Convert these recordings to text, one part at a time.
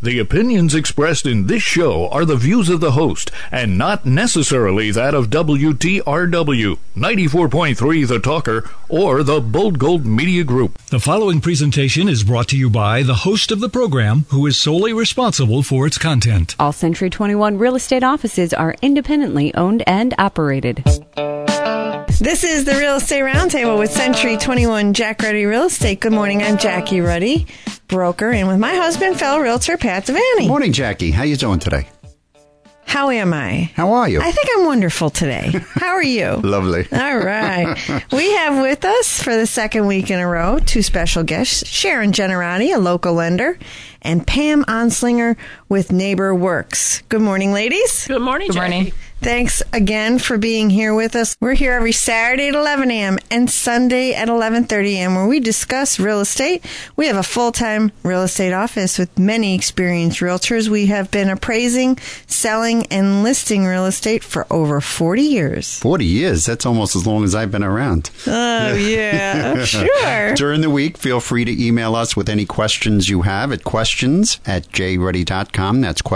The opinions expressed in this show are the views of the host and not necessarily that of WTRW, 94.3 The Talker, or the Bold Gold Media Group. The following presentation is brought to you by the host of the program, who is solely responsible for its content. All Century 21 real estate offices are independently owned and operated. This is the Real Estate Roundtable with Century 21 Jack Ruddy Real Estate. Good morning, I'm Jackie Ruddy, broker, and with my husband, fellow realtor, Pat Devaney. Good morning, Jackie. How you doing today? How am I? How are you? I think I'm wonderful today. How are you? Lovely. All right. We have with us for the second week in a row two special guests, Sharon Generati, a local lender, and Pam Onslinger with NeighborWorks. Good morning, ladies. Good morning, Jackie. Good morning. Thanks again for being here with us. We're here every Saturday at 11 a.m. and Sunday at 11:30 a.m. where we discuss real estate. We have a full-time real estate office with many experienced realtors. We have been appraising, selling, and listing real estate for over 40 years. 40 years? That's almost as long as I've been around. Oh, yeah. Sure. During the week, feel free to email us with any questions you have at questions@jruddy.com. That's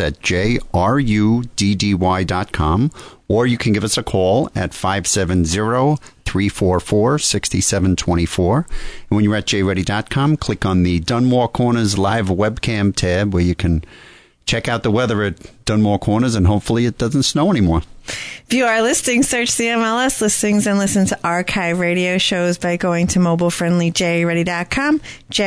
questions@jruddy.com. Or you can give us a call at 570-344-6724. And when you're at jruddy.com, click on the Dunmore Corners live webcam tab where you can check out the weather at Dunmore Corners, and hopefully it doesn't snow anymore. View our listings, search the MLS listings, and listen to archive radio shows by going to mobilefriendlyjruddy.com,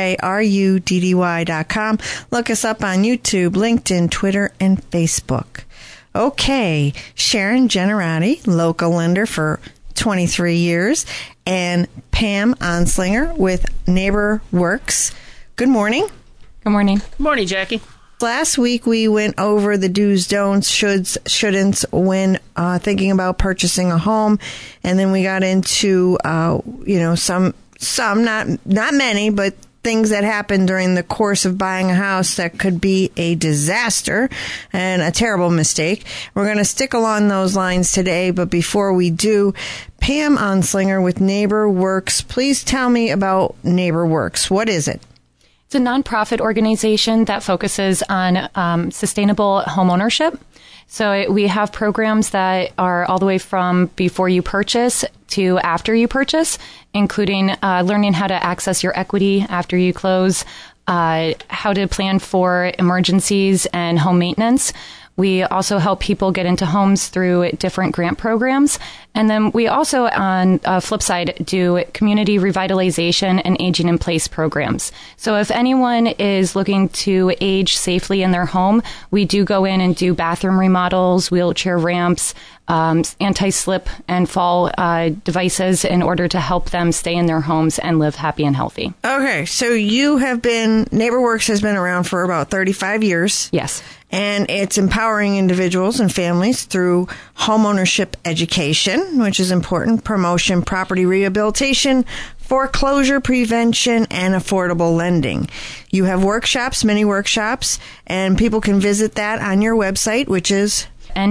JRUDDY.com. Look us up on YouTube, LinkedIn, Twitter, and Facebook. Okay, Sharon Generati, local lender for 23 years, and Pam Onslinger with NeighborWorks. Good morning. Good morning. Good morning, Jackie. Last week we went over the do's, don'ts, shoulds, shouldn'ts when thinking about purchasing a home, and then we got into some not many, but things that happen during the course of buying a house that could be a disaster and a terrible mistake. We're going to stick along those lines today, but before we do, Pam Onslinger with NeighborWorks, please tell me about NeighborWorks. What is it? It's a nonprofit organization that focuses on sustainable home ownership. So we have programs that are all the way from before you purchase to after you purchase, including learning how to access your equity after you close, how to plan for emergencies and home maintenance. We also help people get into homes through different grant programs. And then we also, on the flip side, do community revitalization and aging in place programs. So if anyone is looking to age safely in their home, we do go in and do bathroom remodels, wheelchair ramps, anti-slip and fall devices in order to help them stay in their homes and live happy and healthy. Okay, so NeighborWorks has been around for about 35 years. Yes. And it's empowering individuals and families through homeownership education, which is important, promotion, property rehabilitation, foreclosure prevention, and affordable lending. You have workshops, many workshops, and people can visit that on your website, which is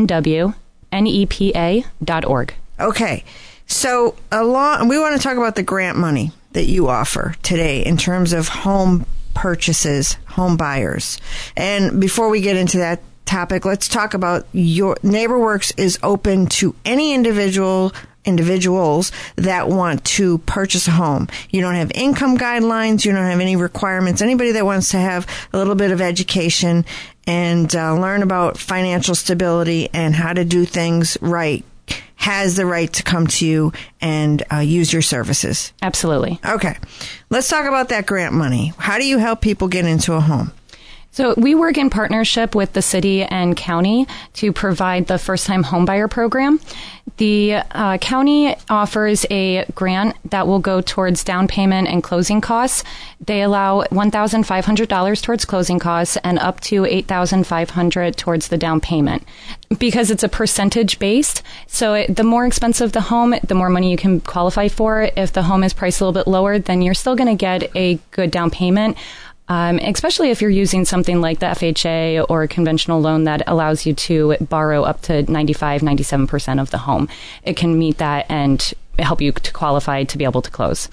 NWNEPA.org. Okay. So we want to talk about the grant money that you offer today in terms of home purchases, home buyers. And before we get into that topic, let's talk about your NeighborWorks is open to any individuals that want to purchase a home. You don't have income guidelines. You don't have any requirements. Anybody that wants to have a little bit of education and learn about financial stability and how to do things right has the right to come to you and use your services. Absolutely. Okay. Let's talk about that grant money. How do you help people get into a home? So we work in partnership with the city and county to provide the first-time homebuyer program. The county offers a grant that will go towards down payment and closing costs. They allow $1,500 towards closing costs and up to $8,500 towards the down payment. Because it's a percentage-based, so the more expensive the home, the more money you can qualify for. If the home is priced a little bit lower, then you're still going to get a good down payment. Especially if you're using something like the FHA or a conventional loan that allows you to borrow up to 95, 97% of the home. It can meet that and help you to qualify to be able to close.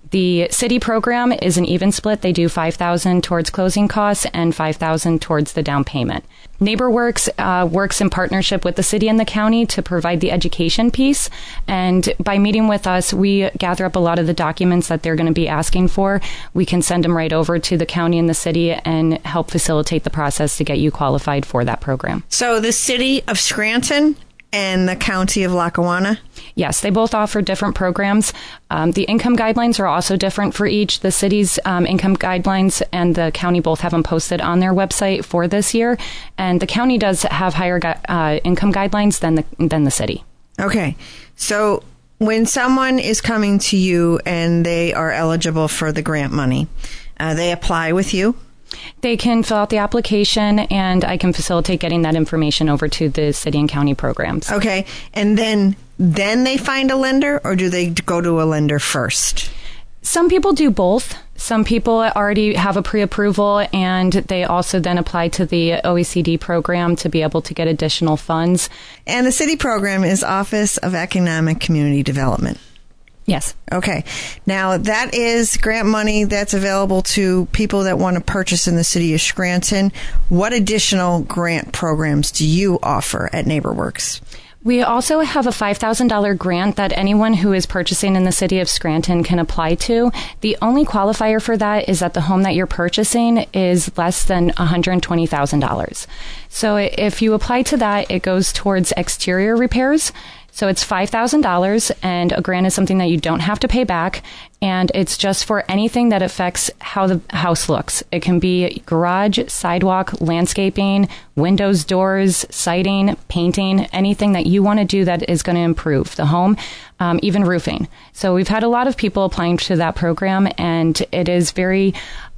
The city program is an even split. They do $5,000 towards closing costs and $5,000 towards the down payment. NeighborWorks works in partnership with the city and the county to provide the education piece. And by meeting with us, we gather up a lot of the documents that they're going to be asking for. We can send them right over to the county and the city and help facilitate the process to get you qualified for that program. So the city of Scranton and the county of Lackawanna? Yes, they both offer different programs. The income guidelines are also different for each. The city's income guidelines and the county both have them posted on their website for this year. And the county does have higher income guidelines than the city. Okay. So when someone is coming to you and they are eligible for the grant money, they apply with you? They can fill out the application, and I can facilitate getting that information over to the city and county programs. Okay. And then they find a lender, or do they go to a lender first? Some people do both. Some people already have a pre-approval, and they also then apply to the OECD program to be able to get additional funds. And the city program is Office of Economic Community Development. Yes. Okay. Now, that is grant money that's available to people that want to purchase in the city of Scranton. What additional grant programs do you offer at NeighborWorks? We also have a $5,000 grant that anyone who is purchasing in the city of Scranton can apply to. The only qualifier for that is that the home that you're purchasing is less than $120,000. So if you apply to that, it goes towards exterior repairs. So it's $5,000, and a grant is something that you don't have to pay back, and it's just for anything that affects how the house looks. It can be garage, sidewalk, landscaping, windows, doors, siding, painting, anything that you want to do that is going to improve the home, even roofing. So we've had a lot of people applying to that program, and it is very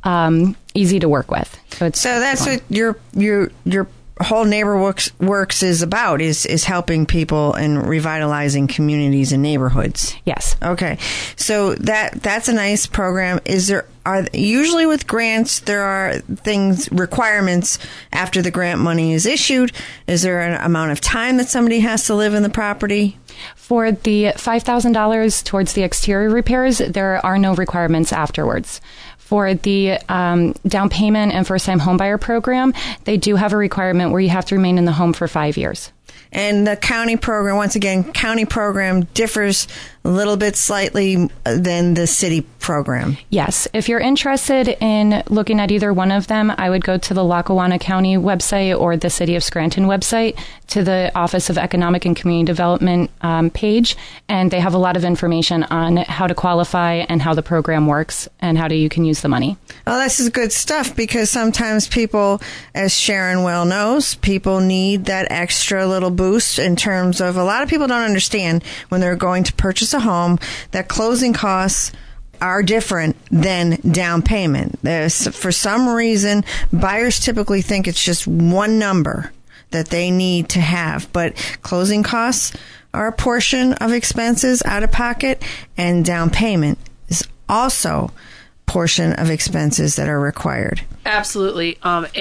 easy to work with. So that's fun. What your whole NeighborWorks is about, is helping people and revitalizing communities and neighborhoods. Yes. Okay. So that's a nice program. Usually with grants, there are requirements after the grant money is issued. Is there an amount of time that somebody has to live in the property? For the $5,000 towards the exterior repairs, there are no requirements afterwards. For the down payment and first-time homebuyer program, they do have a requirement where you have to remain in the home for 5 years. And the county program, once again, county program differs a little bit slightly than the city program. Yes. If you're interested in looking at either one of them, I would go to the Lackawanna County website or the City of Scranton website to the Office of Economic and Community Development page, and they have a lot of information on how to qualify and how the program works and how you can use the money. Well, this is good stuff, because sometimes people, as Sharon well knows, people need that extra little boost in terms of, a lot of people don't understand when they're going to purchase a home that closing costs are different than down payment. For some reason, buyers typically think it's just one number that they need to have, but closing costs are a portion of expenses out of pocket, and down payment is also a portion of expenses that are required. Absolutely.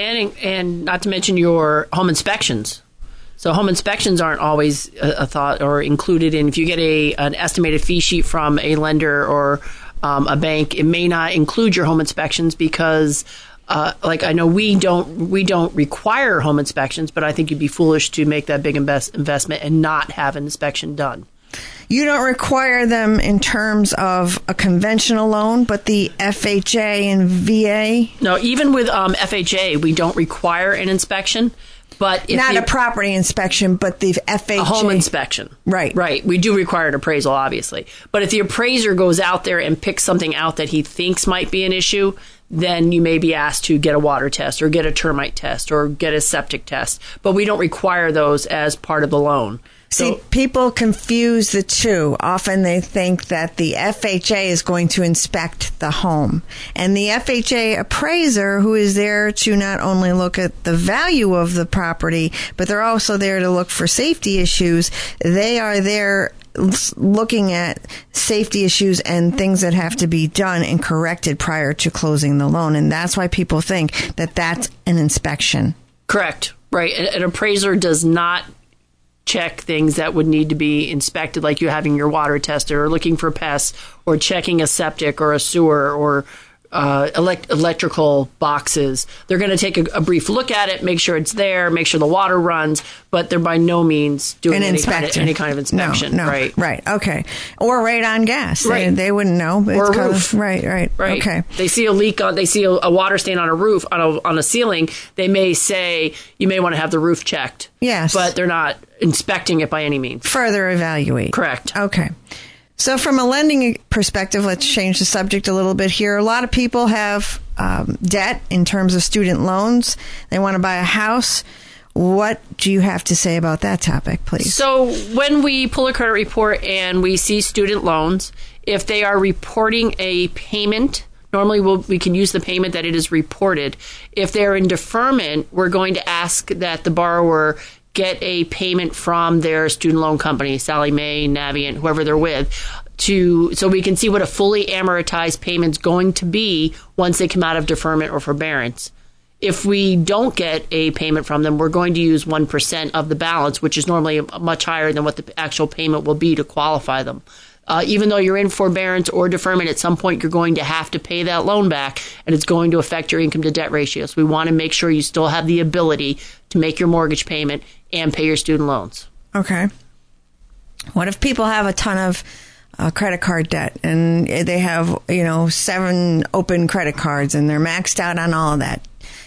And not to mention your home inspections. So home inspections aren't always a thought or included in. If you get an estimated fee sheet from a lender or a bank, it may not include your home inspections because, I know we don't require home inspections, but I think you'd be foolish to make that big investment and not have an inspection done. You don't require them in terms of a conventional loan, but the FHA and VA? No, even with FHA, we don't require an inspection. But not a property inspection, but the FHA. A home inspection. Right. Right. We do require an appraisal, obviously. But if the appraiser goes out there and picks something out that he thinks might be an issue, then you may be asked to get a water test or get a termite test or get a septic test. But we don't require those as part of the loan. See, people confuse the two. Often they think that the FHA is going to inspect the home. And the FHA appraiser, who is there to not only look at the value of the property, but they're also there to look for safety issues. They are there looking at safety issues and things that have to be done and corrected prior to closing the loan. And that's why people think that that's an inspection. Correct. Right. An appraiser does not check things that would need to be inspected, like you having your water tested or looking for pests or checking a septic or a sewer or electrical boxes. They're going to take a brief look at it, make sure it's there, make sure the water runs, but they're by no means doing any kind of inspection. No, right. Okay. Or radon gas. Right. They wouldn't know. Or a roof. Right. Okay. They see a leak they see a water stain on a roof, on a ceiling. They may say, you may want to have the roof checked. Yes. But they're not inspecting it by any means. Further evaluate. Correct. Okay. So from a lending perspective, let's change the subject a little bit here. A lot of people have debt in terms of student loans. They want to buy a house. What do you have to say about that topic, please? So when we pull a credit report and we see student loans, if they are reporting a payment, normally we can use the payment that it is reported. If they're in deferment, we're going to ask that the borrower get a payment from their student loan company, Sallie Mae, Navient, whoever they're with, so we can see what a fully amortized payment's going to be once they come out of deferment or forbearance. If we don't get a payment from them, we're going to use 1% of the balance, which is normally much higher than what the actual payment will be to qualify them. Even though you're in forbearance or deferment, at some point you're going to have to pay that loan back, and it's going to affect your income to debt ratio. So we want to make sure you still have the ability to make your mortgage payment and pay your student loans. Okay. What if people have a ton of credit card debt and they have, 7 open credit cards and they're maxed out on all of that?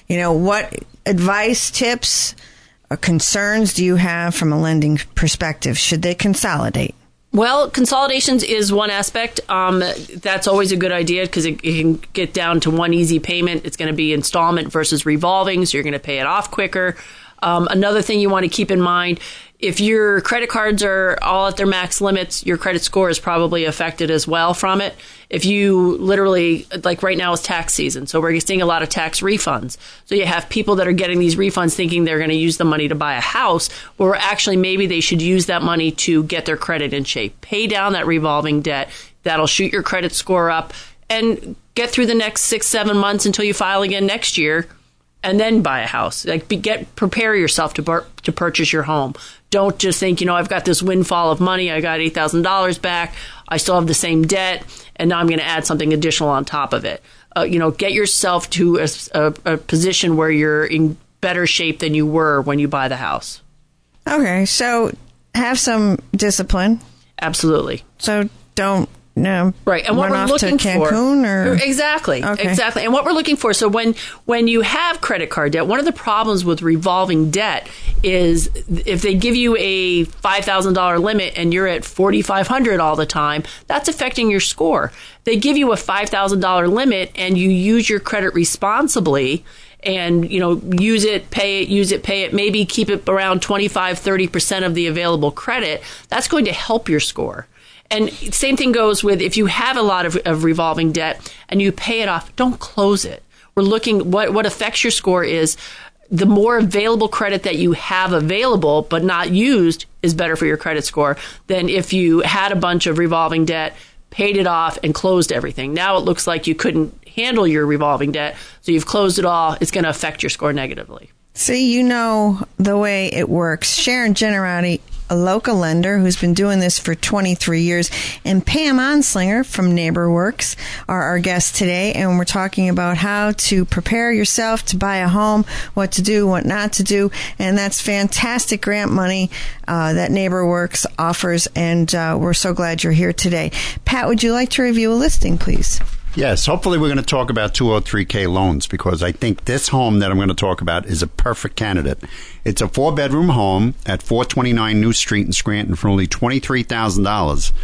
What advice, tips, or concerns do you have from a lending perspective? Should they consolidate? Well, consolidations is one aspect. That's always a good idea because it can get down to one easy payment. It's going to be installment versus revolving, so you're going to pay it off quicker. Another thing you want to keep in mind, if your credit cards are all at their max limits, your credit score is probably affected as well from it. If you literally, like right now is tax season, so we're seeing a lot of tax refunds. So you have people that are getting these refunds thinking they're going to use the money to buy a house, where actually maybe they should use that money to get their credit in shape. Pay down that revolving debt. That'll shoot your credit score up and get through the next 6-7 months until you file again next year. And then buy a house. Prepare yourself to purchase your home. Don't just think, I've got this windfall of money. I got $8,000 back. I still have the same debt, and now I'm going to add something additional on top of it. Get yourself to a position where you're in better shape than you were when you buy the house. Okay, so have some discipline. Absolutely. So don't. No, right. And what we're looking to Cancun for, exactly. And what we're looking for. So when you have credit card debt, one of the problems with revolving debt is if they give you a $5,000 limit and you're at $4,500 all the time, that's affecting your score. They give you a $5,000 limit and you use your credit responsibly and, use it, pay it, maybe keep it around 25-30% of the available credit. That's going to help your score. And same thing goes with if you have a lot of revolving debt and you pay it off, don't close it. We're looking, what affects your score is the more available credit that you have available but not used is better for your credit score than if you had a bunch of revolving debt, paid it off, and closed everything. Now it looks like you couldn't handle your revolving debt, so you've closed it all. It's going to affect your score negatively. See, the way it works. Sharon Generati, a local lender who's been doing this for 23 years, and Pam Onslinger from NeighborWorks are our guests today, and we're talking about how to prepare yourself to buy a home, what to do, what not to do, and that's fantastic grant money that NeighborWorks offers, and we're so glad you're here today. Pat, would you like to review a listing, please? Yes, hopefully we're going to talk about 203K loans because I think this home that I'm going to talk about is a perfect candidate. It's a 4-bedroom home at 429 New Street in Scranton for only $23,000.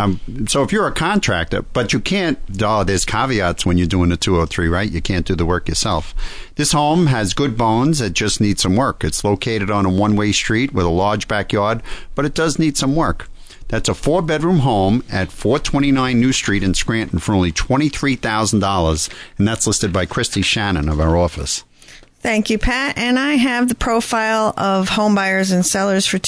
So if you're a contractor, but you can't, there's caveats when you're doing a 203, right? You can't do the work yourself. This home has good bones. It just needs some work. It's located on a one-way street with a large backyard, but it does need some work. That's a 4-bedroom home at 429 New Street in Scranton for only $23,000, and that's listed by Christy Shannon of our office. Thank you, Pat. And I have the profile of home buyers and sellers for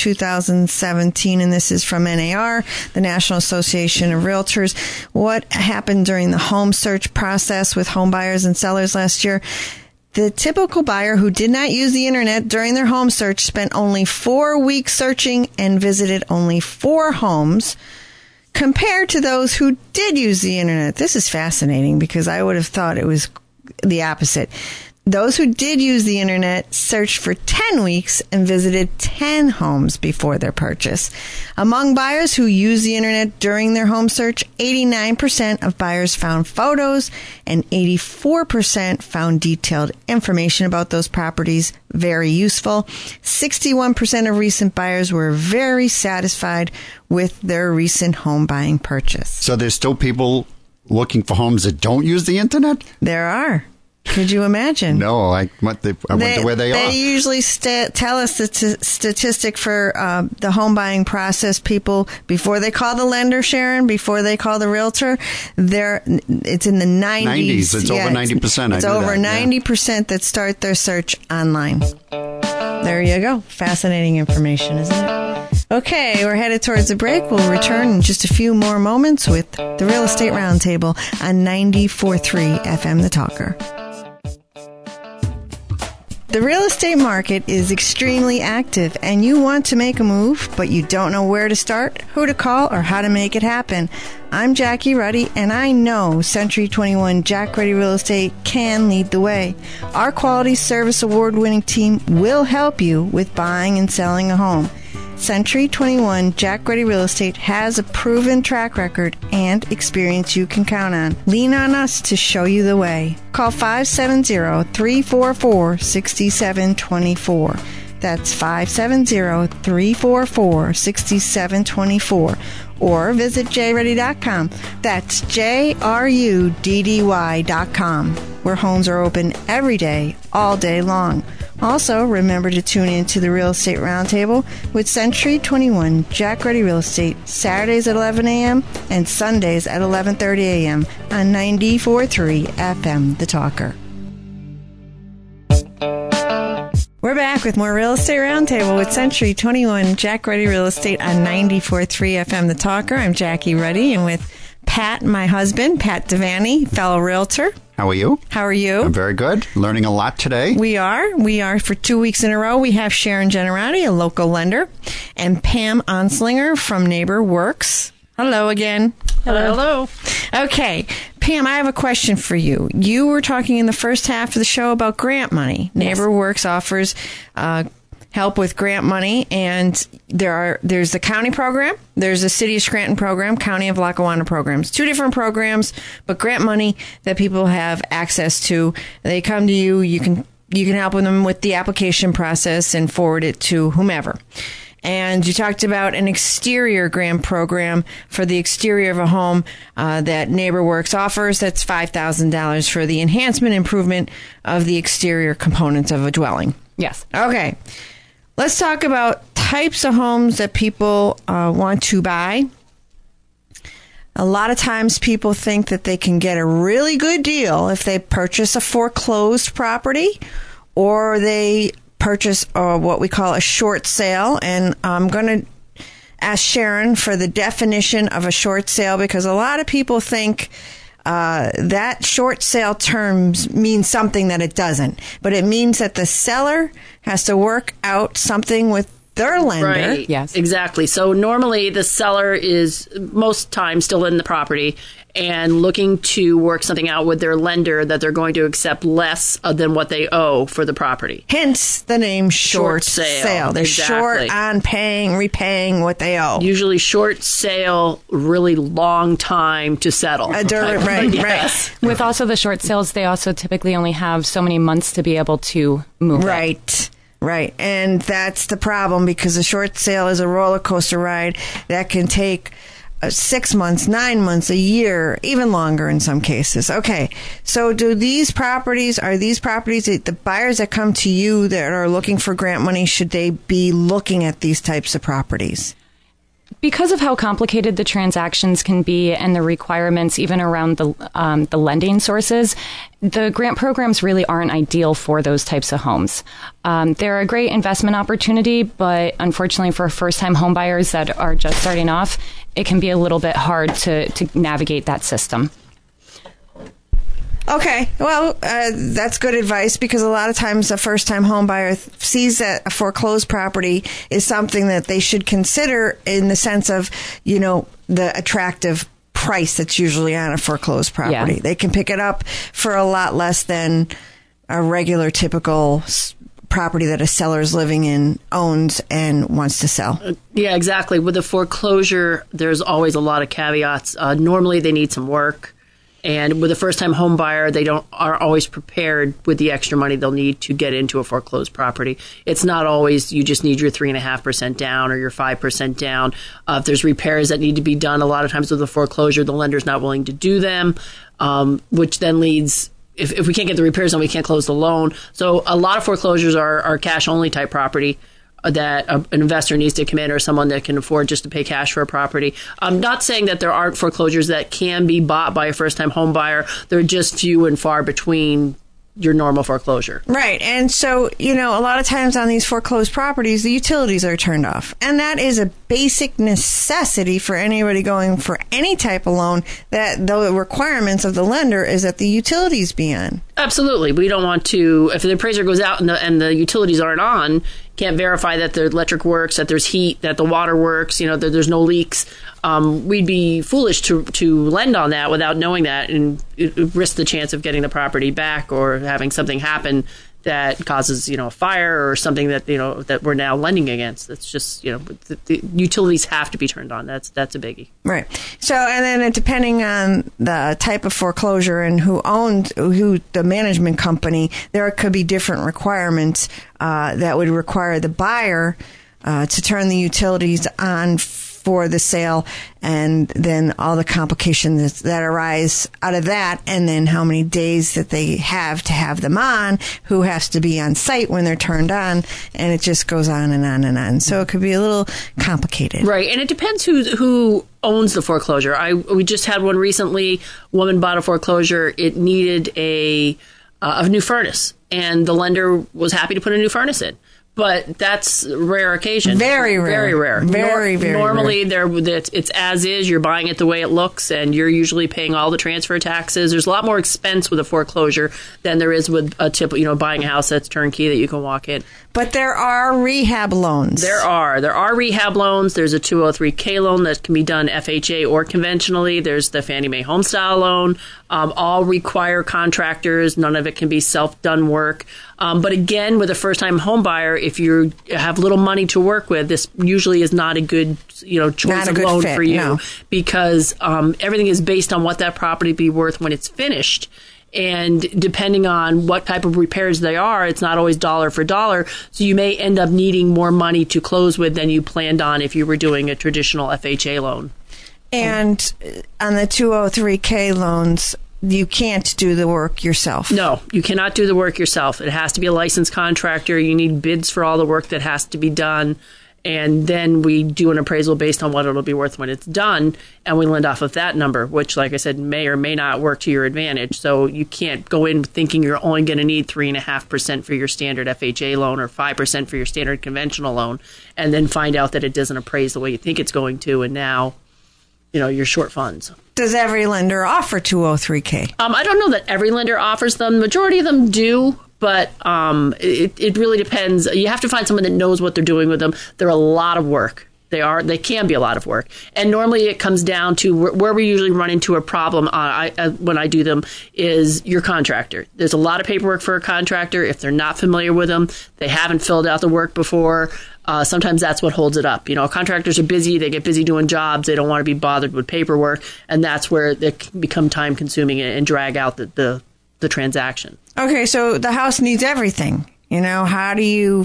2017, and this is from NAR, the National Association of Realtors. What happened during the home search process with home buyers and sellers last year? The typical buyer who did not use the internet during their home search spent only 4 weeks searching and visited only 4 homes, compared to those who did use the internet. This is fascinating because I would have thought it was the opposite. Those who did use the internet searched for 10 weeks and visited 10 homes before their purchase. Among buyers who used the internet during their home search, 89% of buyers found photos and 84% found detailed information about those properties very useful. 61% of recent buyers were very satisfied with their recent home buying purchase. So there's still people looking for homes that don't use the internet? There are. Could you imagine? No, I wonder where they are. They usually tell us the statistic for the home buying process. People, before they call the lender, Sharon, before they call the realtor, it's in the 90s. It's over 90%. It's over 90% that start their search online. There you go. Fascinating information, isn't it? Okay, we're headed towards the break. We'll return in just a few more moments with the Real Estate Roundtable on 94.3 FM The Talker. The real estate market is extremely active, and you want to make a move, but you don't know where to start, who to call, or how to make it happen. I'm Jackie Ruddy, and I know Century 21 Jack Ruddy Real Estate can lead the way. Our Quality Service Award-winning team will help you with buying and selling a home. Century 21 Jack Ruddy Real Estate has a proven track record and experience you can count on. Lean on us to show you the way. Call 570-344-6724. That's 570-344-6724. Or visit jruddy.com. That's JRUDDY.com, where homes are open every day, all day long. Also, remember to tune in to the Real Estate Roundtable with Century 21 Jack Ruddy Real Estate, Saturdays at 11 a.m. and Sundays at 11:30 a.m. on 94.3 FM The Talker. We're back with more Real Estate Roundtable with Century 21 Jack Ruddy Real Estate on 94.3 FM The Talker. I'm Jackie Ruddy, and with Pat, my husband, Pat Devaney, fellow realtor. How are you? How are you? I'm very good. Learning a lot today. We are. For 2 weeks in a row, we have Sharon Generati, a local lender, and Pam Onslinger from Neighbor Works. Hello again. Hello. Okay. Pam, I have a question for you. You were talking in the first half of the show about grant money. Yes. Neighbor Works offers help with grant money, and there's the county program, there's the City of Scranton program, County of Lackawanna programs. 2 different programs, but grant money that people have access to. They come to you, you can help them with the application process and forward it to whomever. And you talked about an exterior grant program for the exterior of a home that Neighbor Works offers. That's $5,000 for the enhancement improvement of the exterior components of a dwelling. Yes. Okay. Let's talk about types of homes that people want to buy. A lot of times people think that they can get a really good deal if they purchase a foreclosed property or they purchase what we call a short sale. And I'm going to ask Sharon for the definition of a short sale, because a lot of people think that short sale terms means something that it doesn't. But it means that the seller has to work out something with their lender. Right. Yes. Exactly. So normally the seller is most times still in the property and looking to work something out with their lender that they're going to accept less than what they owe for the property. Hence the name short sale. They're exactly. short on repaying what they owe. Usually short sale, really long time to settle. Right. With also the short sales, they also typically only have so many months to be able to move. Right. And that's the problem, because a short sale is a roller coaster ride that can take 6 months, 9 months, a year, even longer in some cases. Okay. So are these properties, the buyers that come to you that are looking for grant money, should they be looking at these types of properties? Because of how complicated the transactions can be and the requirements even around the lending sources, the grant programs really aren't ideal for those types of homes. They're a great investment opportunity, but unfortunately for first-time home buyers that are just starting off, it can be a little bit hard to navigate that system. Okay, well, that's good advice, because a lot of times a first-time home buyer sees that a foreclosed property is something that they should consider in the sense of, the attractive price that's usually on a foreclosed property. Yeah. They can pick it up for a lot less than a regular, typical property that a seller is living in, owns, and wants to sell. Yeah, exactly. With a foreclosure, there's always a lot of caveats. Normally, they need some work. And with a first-time home buyer, they are always prepared with the extra money they'll need to get into a foreclosed property. It's not always you just need your 3.5% down or your 5% down. If there's repairs that need to be done, a lot of times with a foreclosure, the lender's not willing to do them, which then leads. If we can't get the repairs done, we can't close the loan. So a lot of foreclosures are cash-only type property that an investor needs to come in, or someone that can afford just to pay cash for a property. I'm not saying that there aren't foreclosures that can be bought by a first-time home buyer. They're just few and far between your normal foreclosure. Right. And so, a lot of times on these foreclosed properties, the utilities are turned off. And that is a basic necessity for anybody going for any type of loan, that the requirements of the lender is that the utilities be on. Absolutely. We don't want to, if the appraiser goes out and the utilities aren't on, can't verify that the electric works, that there's heat, that the water works, that there's no leaks. We'd be foolish to lend on that without knowing that, and risk the chance of getting the property back or having something happen that causes, a fire or something that, that we're now lending against. That's just, the utilities have to be turned on. That's a biggie. Right. So, and then depending on the type of foreclosure and who the management company, there could be different requirements that would require the buyer to turn the utilities on for the sale, and then all the complications that arise out of that, and then how many days that they have to have them on, who has to be on site when they're turned on, and it just goes on and on and on. So it could be a little complicated. Right, and it depends who owns the foreclosure. We just had one recently. A woman bought a foreclosure. It needed a new furnace, and the lender was happy to put a new furnace in. But that's a rare occasion. Very rare. Very rare. Very Normally, rare. it's as is. You're buying it the way it looks, and you're usually paying all the transfer taxes. There's a lot more expense with a foreclosure than there is with a typical, buying a house that's turnkey that you can walk in. But there are rehab loans. There are rehab loans. There's a 203K loan that can be done FHA or conventionally. There's the Fannie Mae Homestyle loan. All require contractors. None of it can be self-done work. But again, with a first-time home buyer, if you have little money to work with, this usually is not a good, choice of loan for you, no. Because everything is based on what that property be worth when it's finished. And depending on what type of repairs they are, it's not always dollar for dollar. So you may end up needing more money to close with than you planned on if you were doing a traditional FHA loan. And on the 203K loans, you can't do the work yourself. No, you cannot do the work yourself. It has to be a licensed contractor. You need bids for all the work that has to be done. And then we do an appraisal based on what it'll be worth when it's done, and we lend off of that number, which, like I said, may or may not work to your advantage. So you can't go in thinking you're only going to need 3.5% for your standard FHA loan or 5% for your standard conventional loan, and then find out that it doesn't appraise the way you think it's going to, and now, you're short funds. Does every lender offer 203K? I don't know that every lender offers them. The majority of them do. But it really depends. You have to find someone that knows what they're doing with them. They're a lot of work. They can be a lot of work. And normally it comes down to where we usually run into a problem when I do them is your contractor. There's a lot of paperwork for a contractor. If they're not familiar with them, they haven't filled out the work before. Sometimes that's what holds it up. Contractors are busy. They get busy doing jobs. They don't want to be bothered with paperwork. And that's where they can become time consuming and drag out the transaction. Okay, so the house needs everything. How do you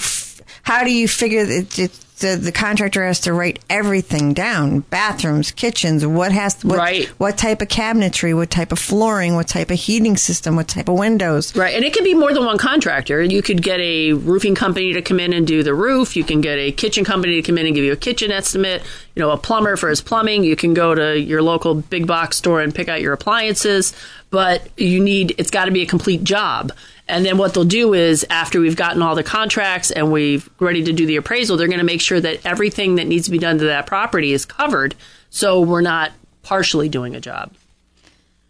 figure that the contractor has to write everything down? Bathrooms, kitchens, what type of cabinetry, what type of flooring, what type of heating system, what type of windows. Right, and it could be more than one contractor. You could get a roofing company to come in and do the roof. You can get a kitchen company to come in and give you a kitchen estimate. A plumber for his plumbing. You can go to your local big box store and pick out your appliances. But it's got to be a complete job. And then what they'll do is, after we've gotten all the contracts and we're ready to do the appraisal, they're going to make sure that everything that needs to be done to that property is covered, so we're not partially doing a job.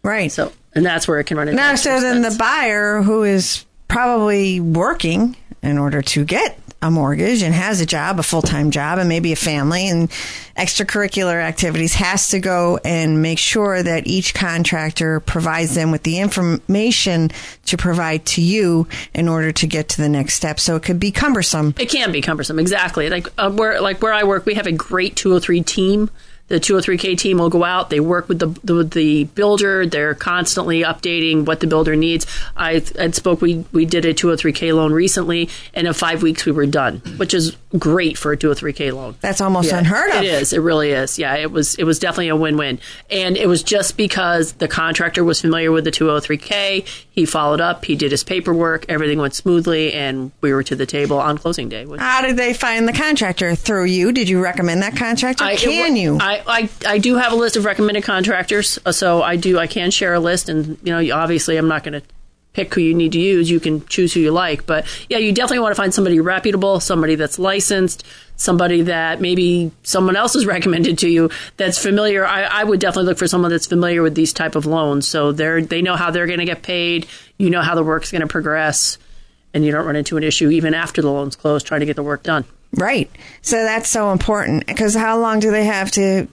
Right. So, and that's where it can run into Now, extra so then the expense. buyer who is probably working in order to get a mortgage and has a job, a full-time job, and maybe a family and extracurricular activities, has to go and make sure that each contractor provides them with the information to provide to you in order to get to the next step. So it could be cumbersome. It can be cumbersome, exactly. Where I work, we have a great 203 team. The 203K team will go out. They work with the builder. They're constantly updating what the builder needs. I spoke. We did a 203K loan recently, and in 5 weeks we were done, which is great for a 203K loan. That's almost unheard of. It is. It really is. Yeah, it was definitely a win-win. And it was just because the contractor was familiar with the 203K. He followed up. He did his paperwork. Everything went smoothly, and we were to the table on closing day. How did they find the contractor? Through you? Did you recommend that contractor? You? I do have a list of recommended contractors, so I can share a list, and obviously I'm not going to pick who you need to use. You can choose who you like, but yeah, you definitely want to find somebody reputable, somebody that's licensed, somebody that maybe someone else has recommended to you that's familiar. I would definitely look for someone that's familiar with these type of loans, so they know how they're going to get paid, how the work's going to progress, and you don't run into an issue even after the loan's closed trying to get the work done. Right. So that's so important, because how long do they have to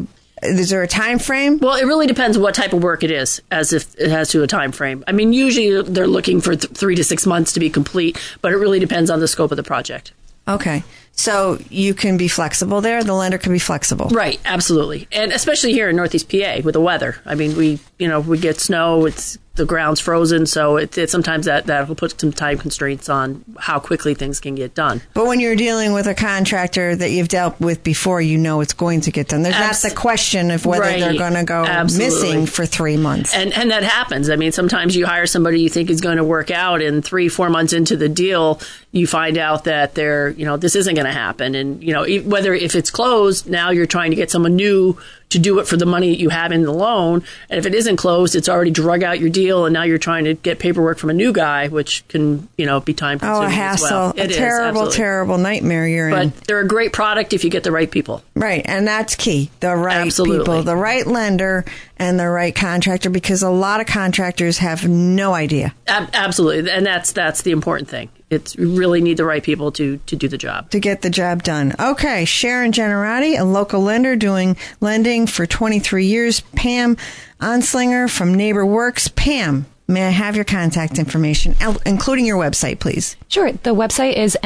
is there a time frame? Well, it really depends what type of work it is, as if it has to a time frame. I mean, usually they're looking for 3 to 6 months to be complete, but it really depends on the scope of the project. Okay. So you can be flexible there. The lender can be flexible. Right. Absolutely. And especially here in Northeast PA with the weather. I mean, we get snow. The ground's frozen. So it sometimes that will put some time constraints on how quickly things can get done. But when you're dealing with a contractor that you've dealt with before, it's going to get done. There's not the question of whether they're going to go missing for 3 months. And that happens. I mean, sometimes you hire somebody you think is going to work out, and 3-4 months into the deal, you find out that this isn't going to happen. And, if it's closed, now you're trying to get someone new to do it for the money that you have in the loan. And if it isn't closed, it's already drug out your deal, and now you're trying to get paperwork from a new guy, which can, be time consuming a hassle. as well. A terrible, terrible nightmare you're in. But they're a great product if you get the right people. Right. And that's key. The right people, the right lender, and the right contractor, because a lot of contractors have no idea. Absolutely. And that's the important thing. You really need the right people to do the job. To get the job done. Okay, Sharon Generati, a local lender doing lending for 23 years. Pam Onslinger from Neighbor Works. Pam, may I have your contact information, including your website, please? Sure. The website is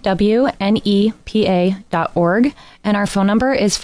nwnepa.org, and our phone number is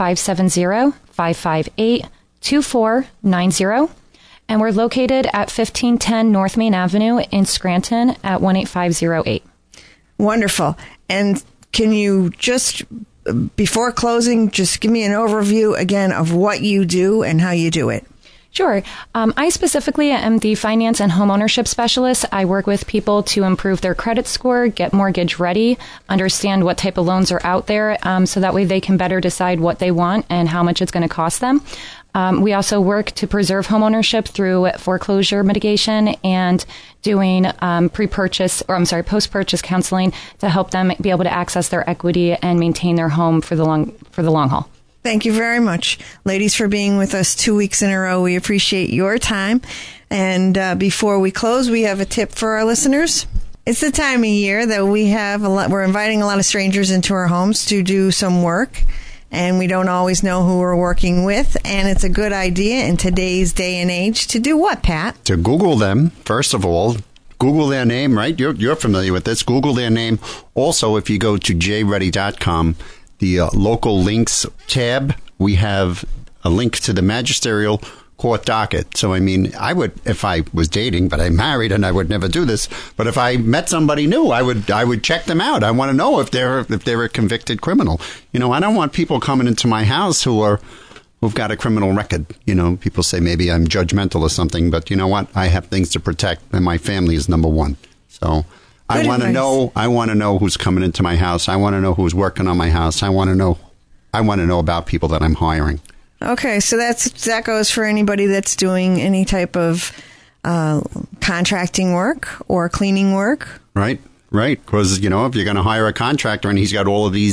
570-558-2490. And we're located at 1510 North Main Avenue in Scranton at 18508. Wonderful. And can you just, before closing, just give me an overview again of what you do and how you do it? Sure. I specifically am the finance and homeownership specialist. I work with people to improve their credit score, get mortgage ready, understand what type of loans are out there, so that way they can better decide what they want and how much it's going to cost them. We also work to preserve homeownership through foreclosure mitigation and doing post-purchase counseling to help them be able to access their equity and maintain their home for the long haul. Thank you very much, ladies, for being with us 2 weeks in a row. We appreciate your time. And before we close, we have a tip for our listeners. It's the time of year that we're inviting a lot of strangers into our homes to do some work. And we don't always know who we're working with. And it's a good idea in today's day and age to do what, Pat? To Google them, first of all. Google their name, right? You're familiar with this. Google their name. Also, if you go to jready.com, the local links tab, we have a link to the magisterial court docket. So, I mean, I would, if I was dating, but I'm married and I would never do this, but if I met somebody new, I would check them out. I want to know if they're a convicted criminal. I don't want people coming into my house who've got a criminal record. People say maybe I'm judgmental or something, but you know what? I have things to protect, and my family is number one. So I want to know. I want to know who's coming into my house. I want to know who's working on my house. I want to know about people that I'm hiring. Okay, so that goes for anybody that's doing any type of contracting work or cleaning work. Right. Because if you're going to hire a contractor and he's got all of these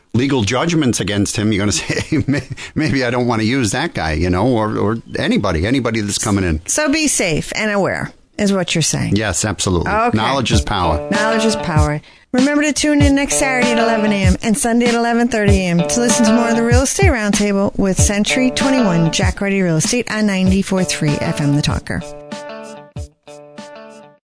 legal judgments against him, you're going to say, maybe I don't want to use that guy, or anybody that's coming in. So be safe and aware is what you're saying. Yes, absolutely. Okay. Knowledge is power. Knowledge is power. Remember to tune in next Saturday at 11 a.m. and Sunday at 11:30 a.m. to listen to more of the Real Estate Roundtable with Century 21 Jack Ruddy Real Estate on 94.3 FM The Talker.